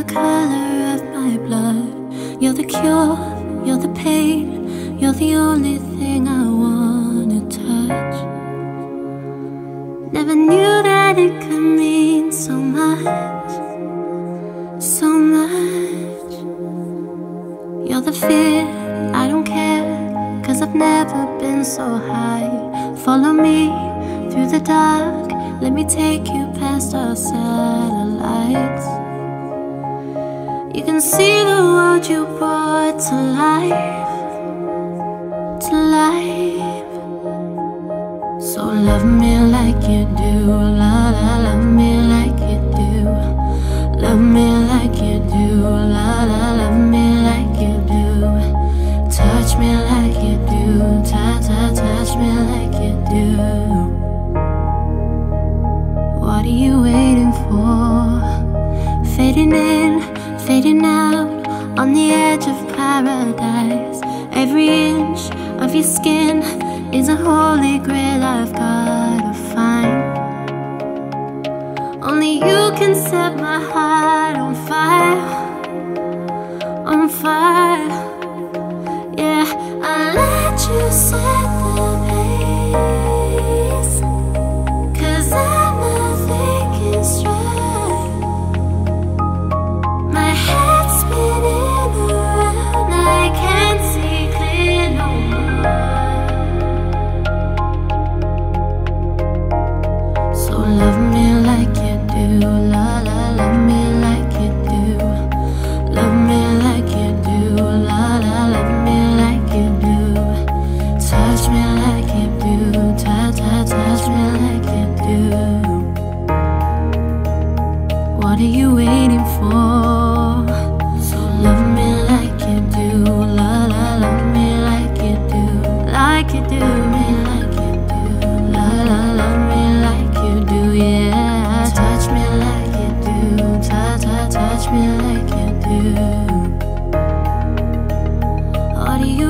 color of my blood. You're the cure, you're the pain, you're the only thing I wanna touch. Never knew that it could mean so much, so much. You're the fear, I don't care, 'cause I've never been so high. Follow me through the dark, let me take you past our satellites. You can see the world you brought to life, to life. So love me like you do, la la, love me like you do. Love me like you do, la la, love me like you do. Touch me like you do, touch me like you do. What are you waiting for? Fading in, fading out, on the edge of paradise. Every inch of your skin is a holy grail I've gotta find. Only you can set my heart on fire, on fire. Yeah, I'll let you set the pace, 'cause I'm not thinking straight. My head's spinning around, I can't see clear no more. So love me like you do, la la, love me like you do. Love me like you do, la la, love me like you do. Touch me like you do, touch me like you do. What are you waiting for? So love me like you do, la la, love me like you do. Like you do, me like you do, la la, love me like you do, yeah. Touch me like you do, touch me like you do. What are you